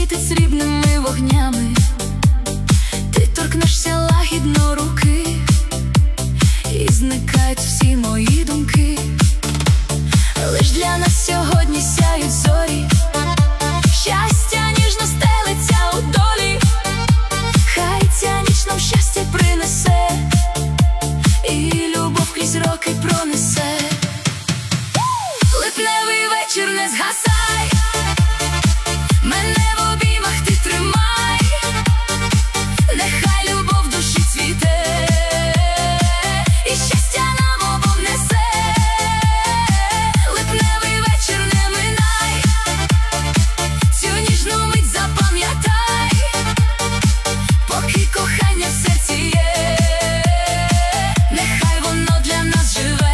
світить срібними вогнями. Ти торкнешся лагідно руки, і зникають всі мої думки. Лиш для нас сьогодні сяють зорі, щастя ніжно стелиться у долі. Хай ця ніч нам щастя принесе, і любов крізь роки пронесе. Липневий вечір, не згасай, мене в обіймах ти тримай. Нехай любов в душі цвіте, і щастя нам обом несе. Липневий вечір, не минай, цю ніжну мить запам'ятай, поки кохання в серці є, нехай воно для нас живе.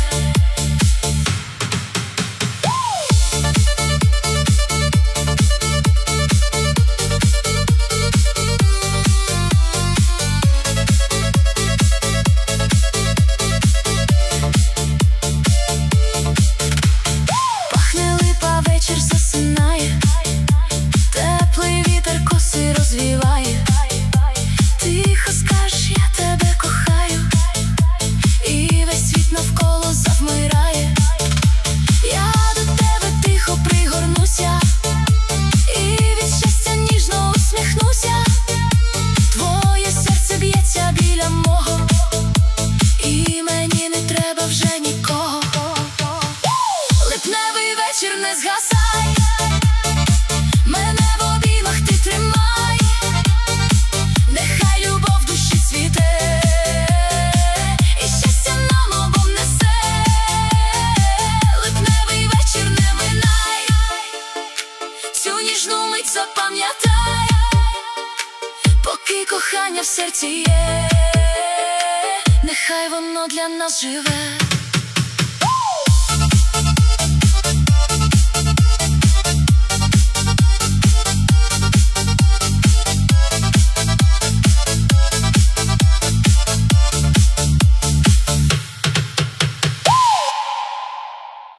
Пахне липа, вечір засинає, теплий вітер коси розвіває. Тихо скажеш, я тебе кохаю, і весь світ навколо завмирає. Я до тебе тихо пригорнуся, і від щастя ніжно усміхнуся. Твоє серце б'ється біля мого, і мені не треба вже нікого. Липневий вечір, не згасай, мене в обіймах ти тримай. Нехай любов в душі цвіте, і щастя нам обом несе. Липневий вечір, не минай, цю ніжну мить запам'ятай, поки кохання в серці є, нехай воно для нас живе.